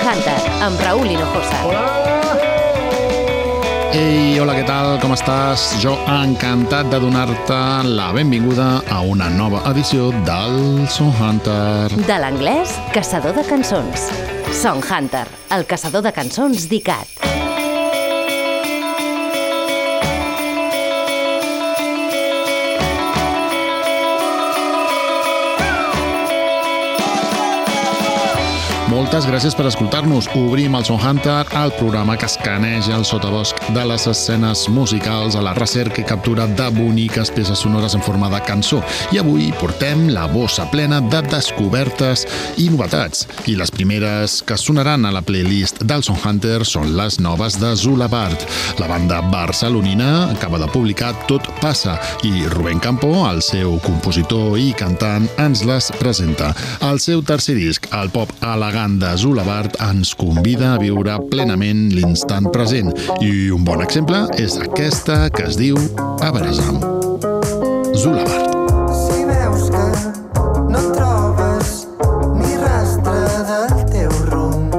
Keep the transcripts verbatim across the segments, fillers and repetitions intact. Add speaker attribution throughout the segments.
Speaker 1: Hunter, amb Raúl Hinojosa.
Speaker 2: Hola!
Speaker 3: Ei, hola, què tal? Com estàs? Jo encantat de donar-te la benvinguda a una nova edició del Song Hunter.
Speaker 1: De l'anglès, caçador de cançons. Song Hunter, el caçador de cançons d'I C A T.
Speaker 3: Moltes gràcies per escoltar-nos. Obrim el Song Hunter, el programa que escaneja el sotabosc de les escenes musicals a la recerca i captura de boniques peces sonores en forma de cançó. I avui portem la bossa plena de descobertes i novetats. I les primeres que sonaran a la playlist del Song Hunter són les noves de Zula Bart. La banda barcelonina acaba de publicar Tot passa i Rubén Campo, el seu compositor i cantant, ens les presenta. El seu tercer disc, el pop elegant de Zula Bart, ens convida a viure plenament l'instant present. I un bon exemple és aquesta que es diu Abrasa'm. Zula Bart.
Speaker 4: Si veus que no trobes ni rastre del teu rumb,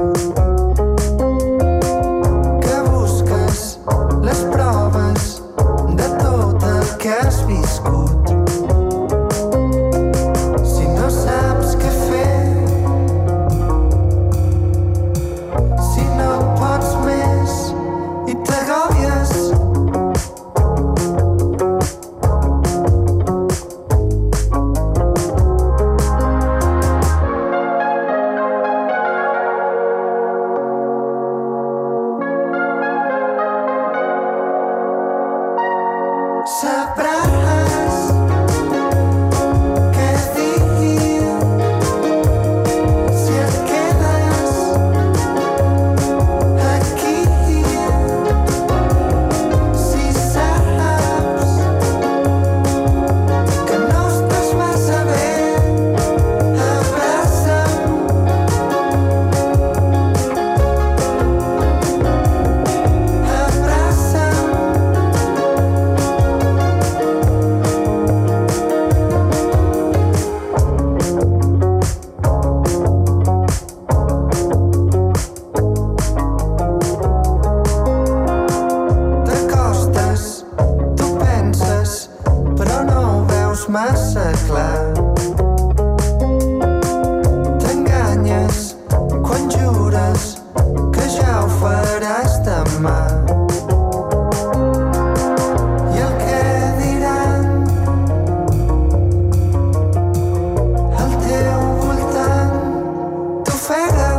Speaker 4: que busques les proves de tot el que has viscut, si no saps què fer, si no pots més i t'agobies, sabràs què dir si et quedes aquí, si saps que no estàs massa bé. Abraça'm, abraça'm. T'acostes, tu penses, però no ho veus massa clar. T'enganyes quan jures que ja ho faràs demà. I el que diran al teu voltant t'ofega.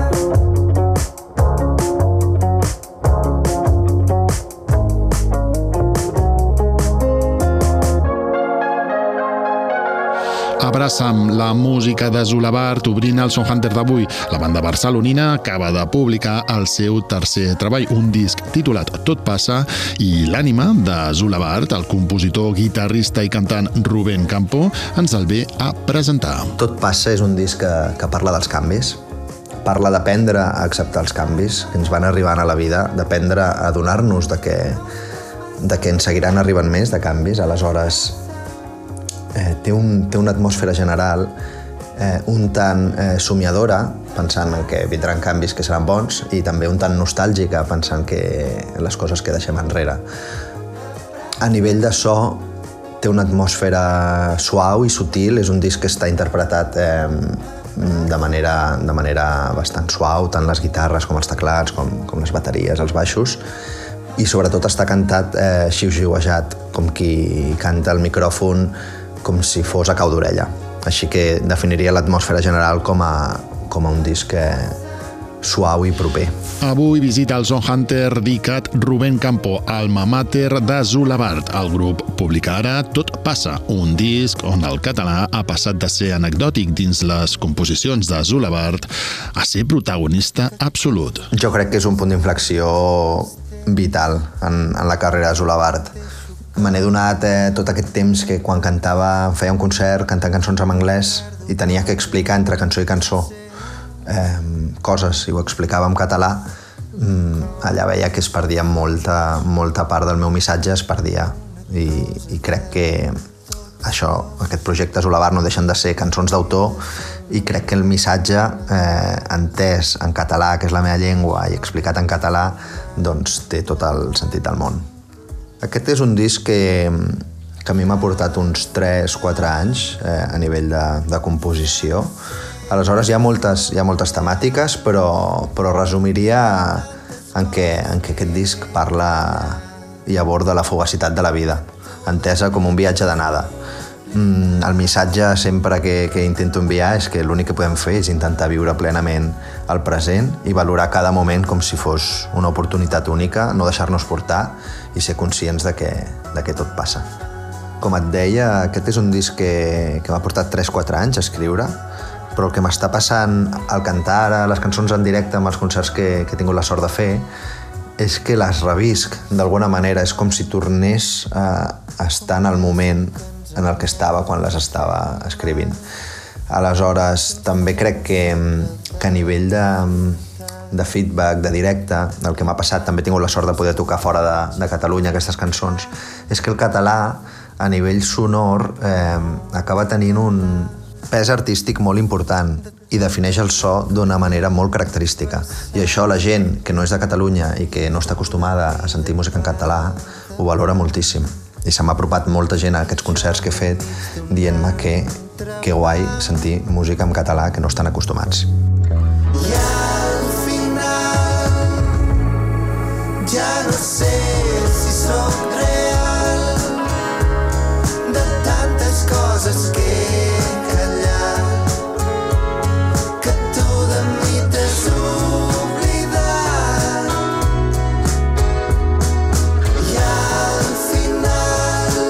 Speaker 3: Abraça'm, la música de Zula Bart obrint el Song Hunter d'avui. La banda barcelonina acaba de publicar el seu tercer treball, un disc titulat Tot passa, i l'ànima de Zula Bart, el compositor, guitarrista i cantant Rubén Campo, ens el ve a presentar.
Speaker 5: Tot passa és un disc que, que parla dels canvis, parla d'aprendre a acceptar els canvis que ens van arribant a la vida, d'aprendre a adonar-nos de que, de que ens seguiran arribant més de canvis. Aleshores, eh, té, un, té una atmosfera general eh, un tant eh, somiadora, pensant que vindran canvis que seran bons, i també un tant nostàlgica, pensant que les coses que deixem enrere. A nivell de so, té una atmosfera suau i sutil, és un disc que està interpretat eh, de manera, de manera bastant suau, tant les guitarres com els teclats, com, com les bateries, els baixos, i sobretot està cantat eh, xiu-xiuejat, com qui canta el micròfon com si fos a cau d'orella. Així que definiria l'atmosfera general com a, com a un disc eh, suau i proper.
Speaker 3: Avui visita el Song Hunter d'I C A T Rubén Campo, alma mater de Zula Bart. El grup publica ara Tot passa, un disc on el català ha passat de ser anecdòtic dins les composicions de Zula Bart a ser protagonista absolut.
Speaker 5: Jo crec que és un punt d'inflexió vital en, en la carrera de Zula Bart. Me n'he donat eh, tot aquest temps que quan cantava, feia un concert cantant cançons en anglès i tenia que explicar entre cançó i cançó eh, coses, i ho explicava en català, mm, allà veia que es perdia molta, molta part del meu missatge, es perdia. I, i crec que això, aquest projecte Zulabar no deixen de ser cançons d'autor i crec que el missatge eh, entès en català, que és la meva llengua, i explicat en català, doncs té tot el sentit del món. Aquest és un disc que, que a mi m'ha portat uns tres quatre anys eh, a nivell de, de composició. Aleshores hi ha moltes, hi ha moltes temàtiques, però, però resumiria en què, en què aquest disc parla i aborda la fugacitat de la vida, entesa com un viatge d'anada. Mm, el missatge sempre que, que intento enviar és que l'únic que podem fer és intentar viure plenament el present i valorar cada moment com si fos una oportunitat única, no deixar-nos portar i ser conscients de que, de que tot passa. Com et deia, aquest és un disc que, que m'ha portat tres quatre anys a escriure, però el que m'està passant al cantar ara les cançons en directe amb els concerts que, que he tingut la sort de fer és que les revisc d'alguna manera, és com si tornés a estar en el moment en el que estava quan les estava escrivint. Aleshores, també crec que, que a nivell de, de feedback, de directe, el que m'ha passat, també he tingut la sort de poder tocar fora de, de Catalunya aquestes cançons, és que el català, a nivell sonor, eh, acaba tenint un pes artístic molt important i defineix el so d'una manera molt característica. I això la gent que no és de Catalunya i que no està acostumada a sentir música en català ho valora moltíssim. I se m'ha apropat molta gent a aquests concerts que he fet dient-me que, que guai sentir música en català que no estan acostumats.
Speaker 4: I al final ja no sé si soc real de tantes coses que he callat, que tu de mi t'has oblidat. I al final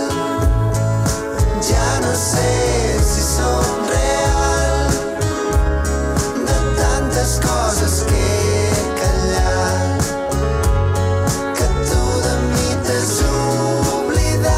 Speaker 4: ja no sé si soc real de tantes coses que he callat, que tu de mi t'has oblidat.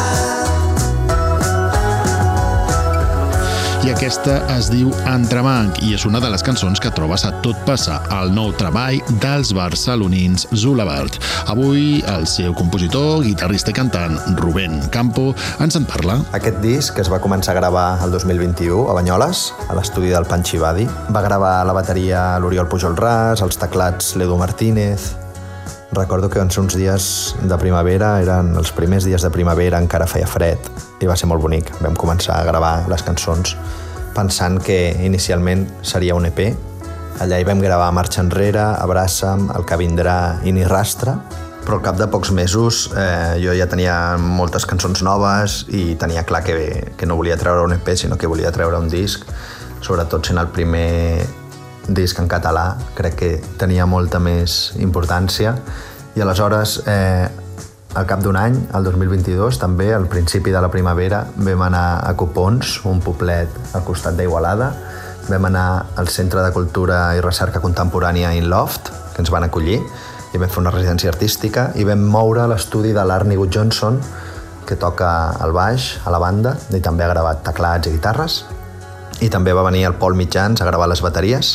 Speaker 3: I aquesta es diu Entrebanc i és una de les cançons que trobes a Tot passa, el nou treball dels barcelonins Zulabar. Avui el seu compositor, guitarrista i cantant Rubén Campo ens en parla.
Speaker 5: Aquest disc, que es va començar a gravar el dos mil vint-i-u a Banyoles, a l'estudi del Panchi Badi, va gravar la bateria l'Oriol Pujol Ras, els teclats l'Edu Martínez. Recordo que van ser uns dies de primavera, eren els primers dies de primavera, encara feia fred, i va ser molt bonic. Vam començar a gravar les cançons pensant que inicialment seria un E P. Allà hi vam gravar Marxa enrere, Abraça'm, El que vindrà i Ni rastre, però al cap de pocs mesos eh, jo ja tenia moltes cançons noves i tenia clar que, que no volia treure un E P, sinó que volia treure un disc, sobretot sent el primer disc en català, crec que tenia molta més importància. I aleshores, eh, al cap d'un any, el dos mil vint-i-dos, també, al principi de la primavera, vam anar a Copons, un poblet al costat d'Igualada. Vam anar al Centre de Cultura i Recerca Contemporània In Loft, que ens van acollir, i vam fer una residència artística, i vam moure l'estudi de l'Arnie Good Johnson, que toca el baix a la banda, i també ha gravat teclats i guitarres. I també va venir el Pol Mitjans a gravar les bateries,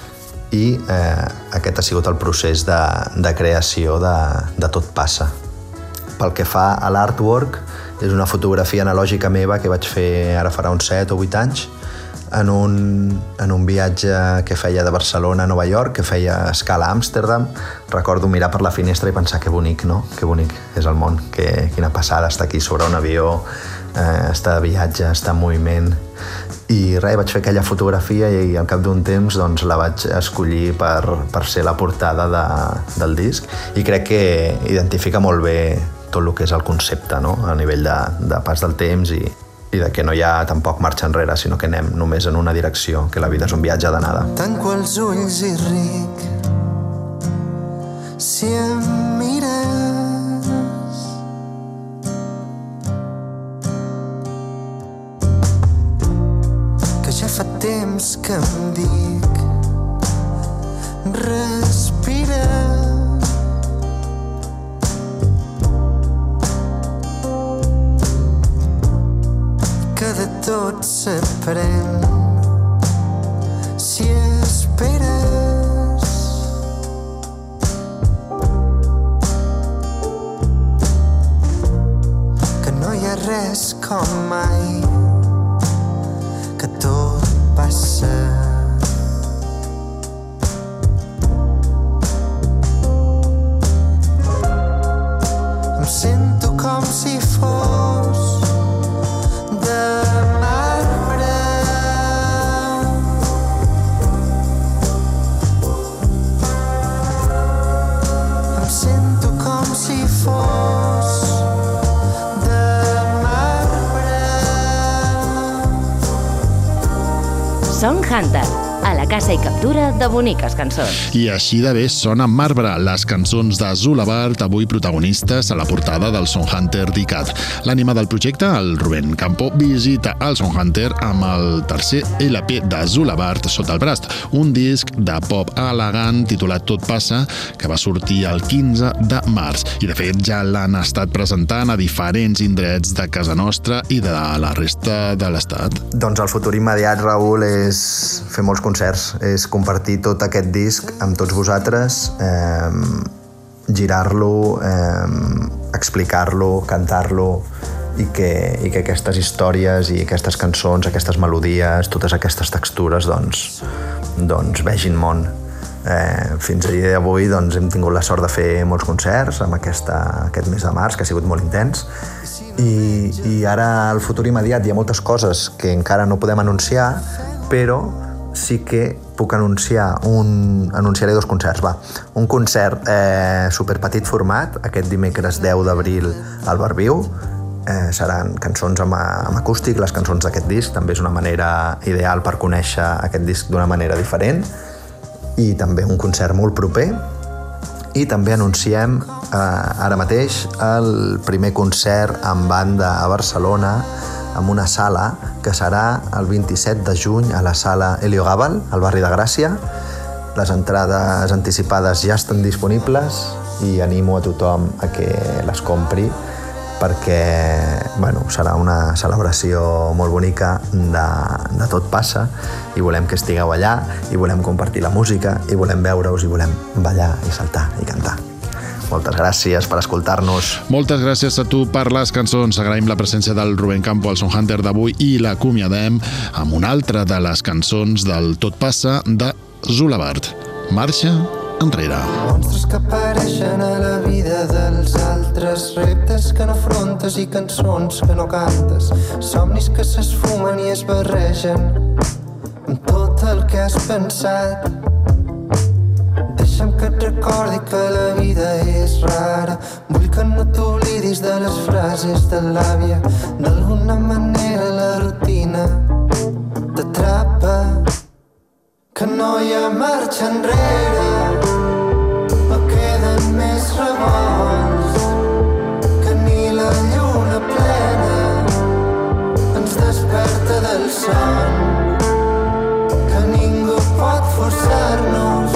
Speaker 5: i eh, aquest ha sigut el procés de, de creació de, de Tot passa. Pel que fa a l'artwork, és una fotografia analògica meva que vaig fer ara farà uns set o vuit anys en un, en un viatge que feia de Barcelona a Nova York, que feia escala a Amsterdam. Recordo mirar per la finestra i pensar que bonic, no? Que bonic és el món, que, quina passada estar aquí sobre un avió, eh, estar de viatge, estar en moviment. I res, vaig fer aquella fotografia i al cap d'un temps doncs, la vaig escollir per, per ser la portada de, del disc, i crec que identifica molt bé tot el que és el concepte, no? A nivell de, de pas del temps i, i de que no hi ha tampoc marxa enrere, sinó que anem només en una direcció, que la vida és un viatge d'anada.
Speaker 4: Tanco els ulls i ric si em mires, que ja fa temps que em dic respira, que de tot s'aprèn si esperes, que no hi ha res com mai
Speaker 1: Song Hunter, a la casa i captura de boniques cançons.
Speaker 3: I així de bé sona Marbre, les cançons de Zulabart, avui protagonistes a la portada del Song Hunter d'I C A D. L'ànima del projecte, el Rubén Campo, visita el Song Hunter amb el tercer L P de Zulabart sota el braç, un disc de pop elegant titulat Tot passa, que va sortir el quinze de març. I de fet ja l'han estat presentant a diferents indrets de casa nostra i de la resta de l'estat.
Speaker 5: Doncs el futur immediat, Raül, és fer molts concerts, és compartir tot aquest disc amb tots vosaltres, eh, girar-lo, eh, explicar-lo, cantar-lo, i que, i que aquestes històries i aquestes cançons, aquestes melodies, totes aquestes textures, doncs, doncs vegin món. Eh, fins a dia d'avui doncs, hem tingut la sort de fer molts concerts amb aquesta, aquest mes de març, que ha sigut molt intens, i, i ara al futur immediat hi ha moltes coses que encara no podem anunciar, però sí que puc anunciar un, anunciaré dos concerts, va. Un concert eh, superpetit format, aquest dimecres deu d'abril al Barbiu. Eh, seran cançons amb, amb acústic, les cançons d'aquest disc. També és una manera ideal per conèixer aquest disc d'una manera diferent. I també un concert molt proper. I també anunciem eh, ara mateix el primer concert en banda a Barcelona, amb una sala que serà el vint-i-set de juny a la sala Helio Gàbal, al barri de Gràcia. Les entrades anticipades ja estan disponibles i animo a tothom a que les compri perquè bueno, serà una celebració molt bonica de, de Tot passa i volem que estigueu allà i volem compartir la música i volem veure-us i volem ballar i saltar i cantar. Moltes gràcies per escoltar-nos.
Speaker 3: Moltes gràcies a tu per les cançons. Agraïm la presència del Rubén Campo al Song Hunter d'avui i l'acomiadem amb una altra de les cançons del Tot passa de Zulabart. Marxa enrere.
Speaker 4: Monstres que apareixen a la vida dels altres, reptes que no afrontes i cançons que no cantes, somnis que s'esfumen i es barregen amb tot el que has pensat. Deixa'm que et recordi que la vida és rara. Vull que no t'oblidis de les frases de l'àvia. D'alguna manera la rutina t'atrapa, que no hi ha marxa enrere, no queden més revolts, que ni la lluna plena ens desperta del son, que ningú pot forçar-nos,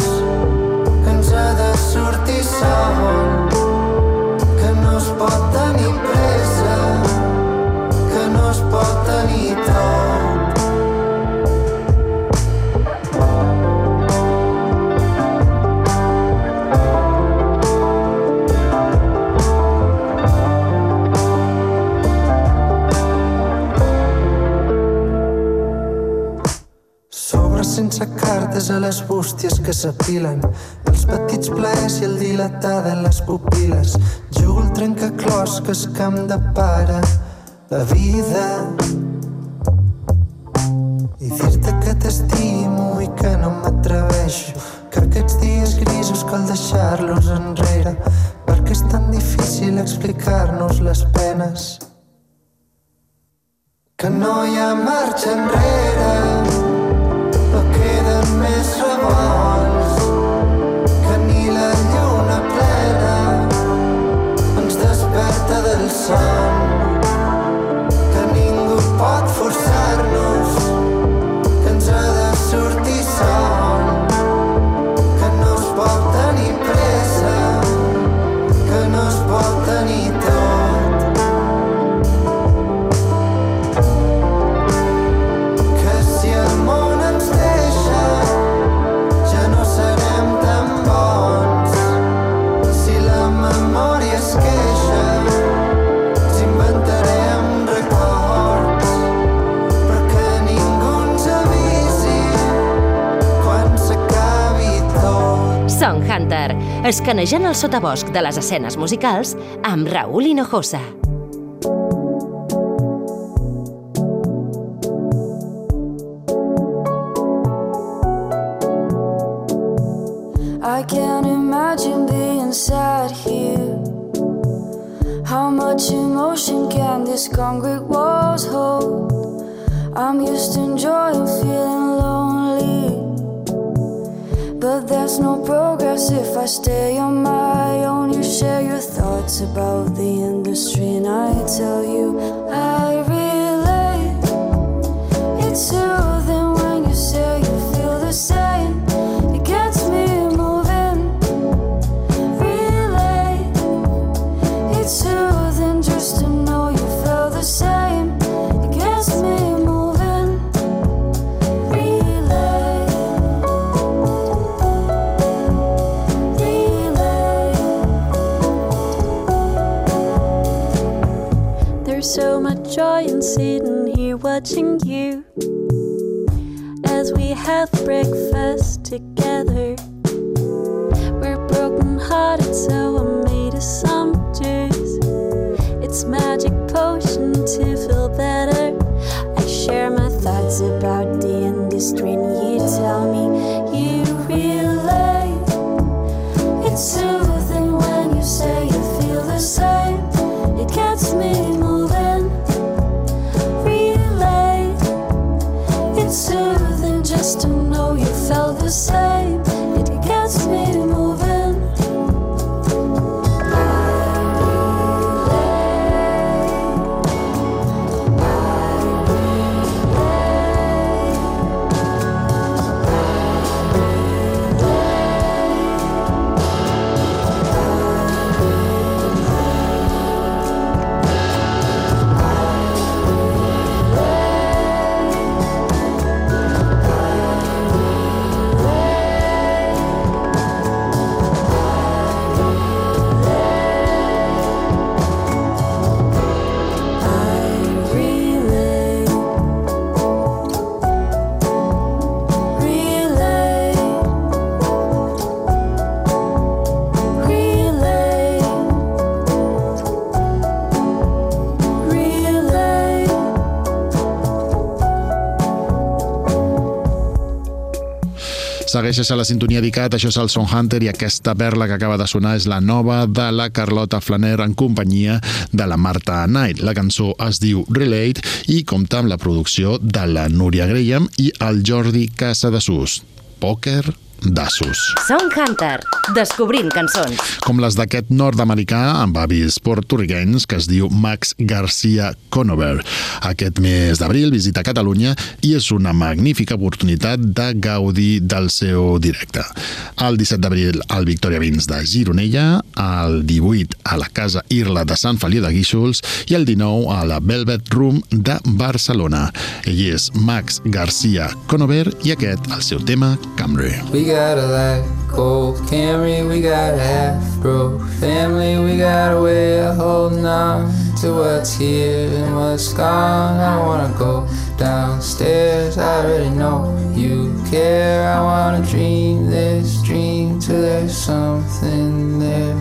Speaker 4: ha de sortir sol, que no es pot tenir pressa, que no es pot tenir tot. Sobres sense cartes a les bústies que s'apilen, els petits plaers i el dilatar de les pupil·les. Jugo el trencaclosques que em depara la vida i dir-te que t'estimo i que no m'atreveixo, que aquests dies grisos cal deixar-los enrere, perquè és tan difícil explicar-nos les penes, que no hi ha marxa enrere, no queden més revolts, que ni la lluna plena ens desperta del son, que ningú pot forçar-nos, que ens ha de sortir sol, que no es pot tenir pressa, que no es pot tenir tot, que si el món ens deixa ja no serem tan bons, si la memòria es queixa ens inventarem records, però que ningú ens avisi quan s'acabi tot.
Speaker 1: Song Hunter, escanejant el sotabosc de les escenes musicals amb Raúl Hinojosa.
Speaker 2: I can't imagine being sad here. How much emotion can these concrete walls hold? I'm used to enjoying feeling alone. but there's no progress if I stay on my own. You share your thoughts about the industry and I tell you I relate. It's soothing when you say you feel the same. It gets me moving. Relate. It's soothing just to know you feel the same. It gets me moving. Relate. Relate. There's so much joy in sitting here watching you as we have breakfast together. We're broken hearted, so I made us some juice. It's magic potion to feel better. I share my thoughts about the industry and you tell me you relate. It's soothing when you say you feel the same. It gets me moving. Relate. It's soothing just to know you felt the same. It gets me moving.
Speaker 3: Segueixes a la sintonia d'ICAT, això és el Sound Hunter i aquesta perla que acaba de sonar és la nova de la Carlota Flaner en companyia de la Marta Knight. La cançó es diu Relate i compta amb la producció de la Núria Graham i el Jordi Casadesús. Pòquer d'assos.
Speaker 1: Sound Hunter, descobrint cançons.
Speaker 3: Com les d'aquest nord-americà amb avis porto-riquenys que es diu Max Garcia Conover. Aquest mes d'abril visita Catalunya i és una magnífica oportunitat de gaudir del seu directe. El disset d'abril al Victoria Vins de Gironella, el divuit a la Casa Irla de Sant Feliu de Guíxols i el dinou a la Velvet Room de Barcelona. Ell és Max Garcia Conover i aquest, el seu tema, Camry.
Speaker 6: We got a light, cold Camry, we got a half-broke family, we got a way of holding on to what's here and what's gone. I don't wanna go downstairs, I already know you care. I wanna dream this dream till there's something there.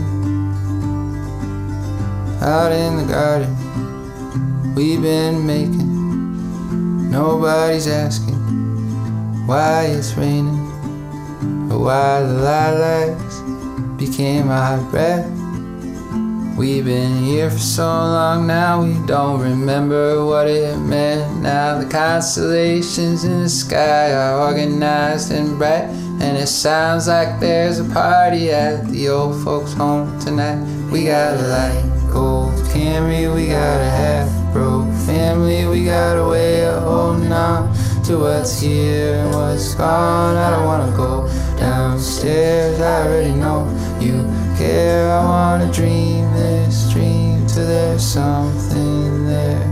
Speaker 6: Out in the garden, we've been making, nobody's asking why it's raining, or why the lilacs became our breath. We've been here for so long now, we don't remember what it meant. Now the constellations in the sky are organized and bright, and it sounds like there's a party at the old folks' home tonight. We got a light gold Camry, we got a half-broke family, we got a way of holding on to what's here and what's gone. I don't wanna go downstairs, I already know you care. I wanna dream this dream till there's something there.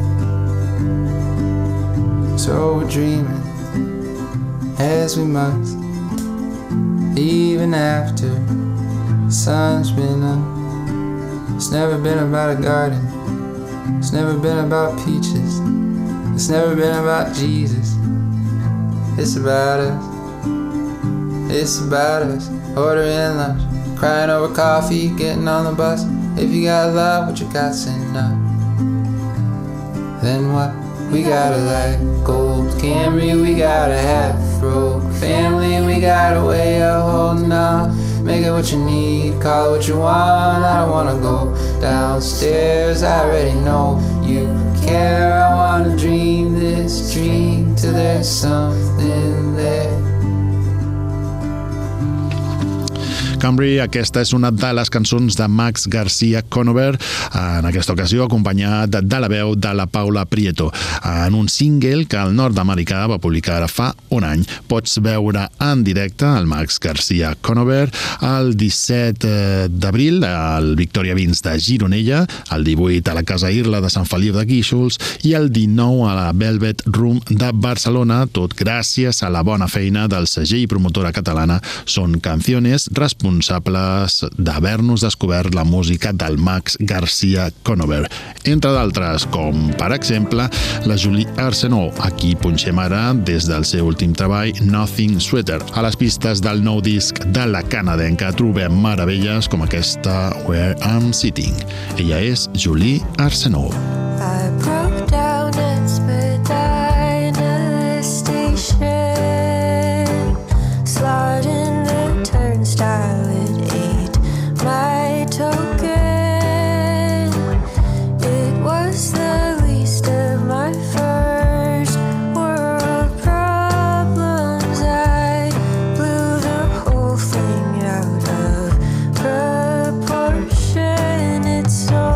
Speaker 6: So we're dreaming as we must, even after the sun's been up. It's never been about a garden, it's never been about peaches, it's never been about Jesus. It's about us, it's about us. Ordering lunch, crying over coffee, getting on the bus. If you got love, what you got's enough. Then what? We got a light gold Camry, we got a half-broke family, we got a way of holding on. Make it what you need, call it what you want. I don't wanna go downstairs, I already know you care. I wanna dream this dream till there's something there.
Speaker 3: Camry. Aquesta és una de les cançons de Max Garcia Conover, en aquesta ocasió acompanyat de la veu de la Paula Prieto, en un single que el nord-americà va publicar ara fa un any. Pots veure en directe el Max Garcia Conover el disset d'abril al Victoria Vins de Gironella, el divuit a la Casa Irla de Sant Feliu de Guíxols i el dinou a la Velvet Room de Barcelona, tot gràcies a la bona feina del segell i promotora catalana Son Canciones, responsables d'haver-nos descobert la música del Max Garcia Conover. Entre d'altres, com per exemple la Julie Arsenault, a qui punxem ara des del seu últim treball Nothing Sweeter. A les pistes del nou disc de la canadenca trobem meravelles com aquesta Where I'm Sitting. Ella és Julie Arsenault.
Speaker 2: I broke down at Spadina station, slot in the turnstile at eight, my token. It was the least of my first world problems. I blew the whole thing out of proportion. It's so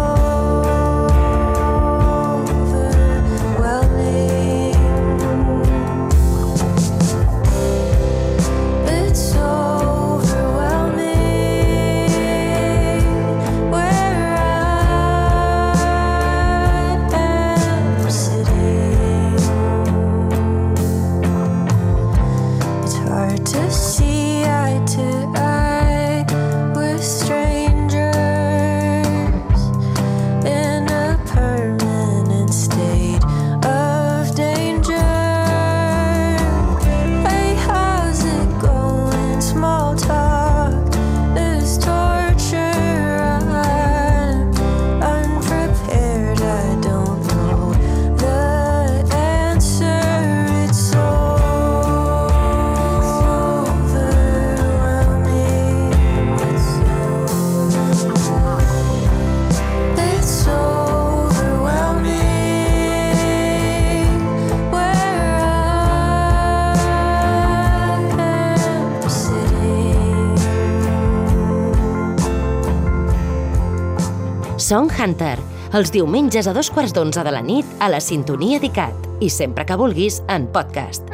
Speaker 1: Song Hunter, els diumenges a dos quarts d'onze de la nit a la sintonia d'ICAT i sempre que vulguis en podcast.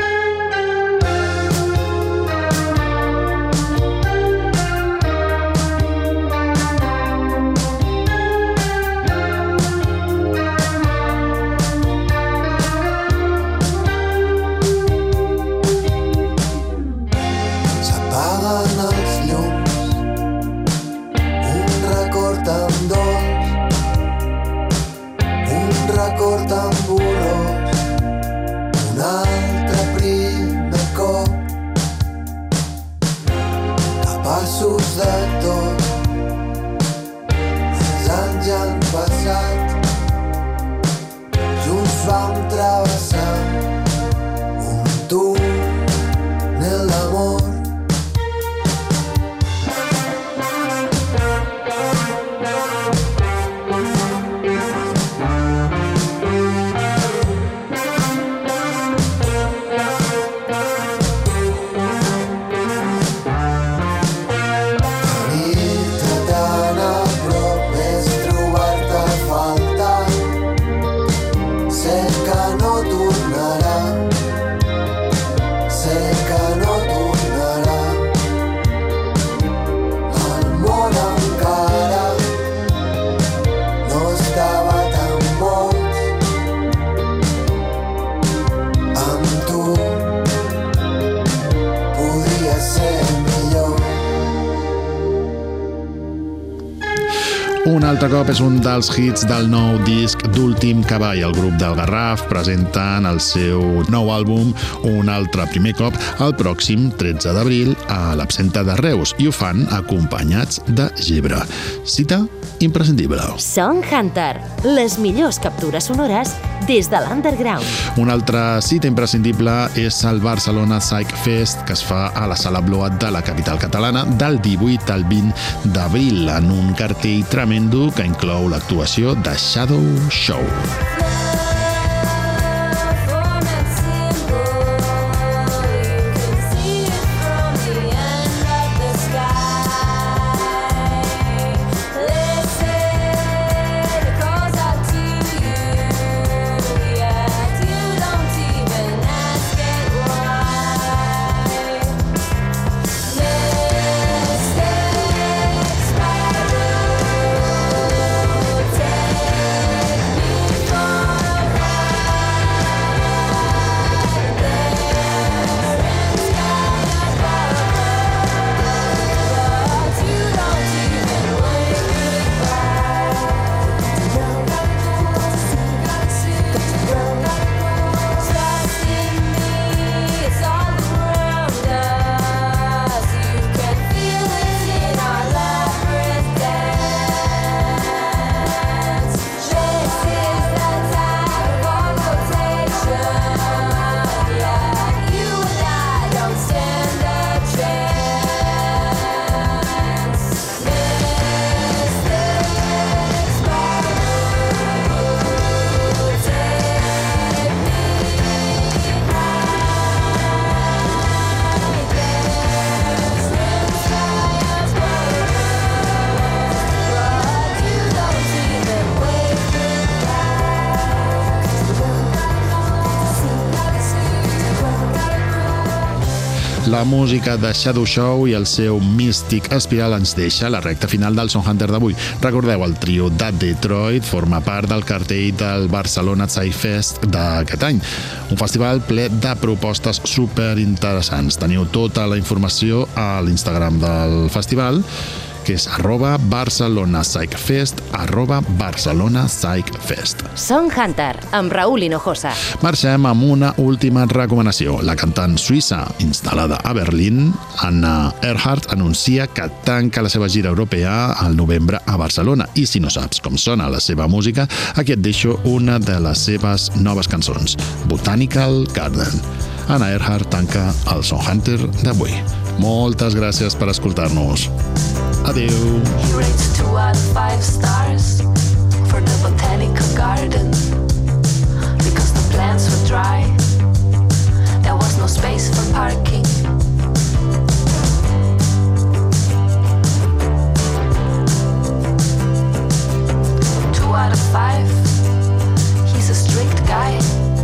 Speaker 3: Un altre cop és un dels hits del nou disc d'Últim Cavall. El grup del Garraf presenten el seu nou àlbum un altre primer cop el pròxim tretze d'abril a l'Absenta de Reus i ho fan acompanyats de Gebre. Cita imprescindible.
Speaker 1: Song Hunter, les millors captures sonores des de l'underground.
Speaker 3: Una altra cita imprescindible és el Barcelona Psych Fest, que es fa a la Sala Bloat de la capital catalana del divuit al vint d'abril en un cartell tremendo que inclou l'actuació de Shadow Show.
Speaker 2: Sky.
Speaker 3: La música de Shadow Show i el seu místic espiral ens deixa la recta final del Sound Hunter d'avui. Recordeu, el trio de Detroit forma part del cartell del Barcelona Psy Fest d'aquest any, un festival ple de propostes superinteressants. Teniu tota la informació a l'Instagram del festival, que és arroba Barcelona Psych Fest, arroba Barcelona Psych Fest.
Speaker 1: Sound Hunter, amb Raúl Hinojosa.
Speaker 3: Marxem amb una última recomanació. La cantant suïssa instal·lada a Berlín, Anna Ehrhardt, anuncia que tanca la seva gira europea al novembre a Barcelona. I si no saps com sona la seva música, aquí et deixo una de les seves noves cançons, Botanical Garden. Anna Ehrhardt tanca el Sound Hunter d'avui. Moltes gràcies per escoltar-nos. Adeu.
Speaker 2: He rates two out of five stars for the botanical garden because the plants were dry. There was no space for parking. Two out of five. He's a strict guy.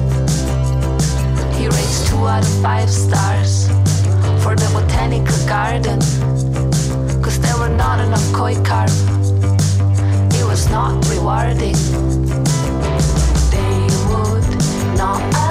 Speaker 2: He rates two out of five stars for the botanical garden. Cause there were not enough koi carp. It was not rewarding. They would not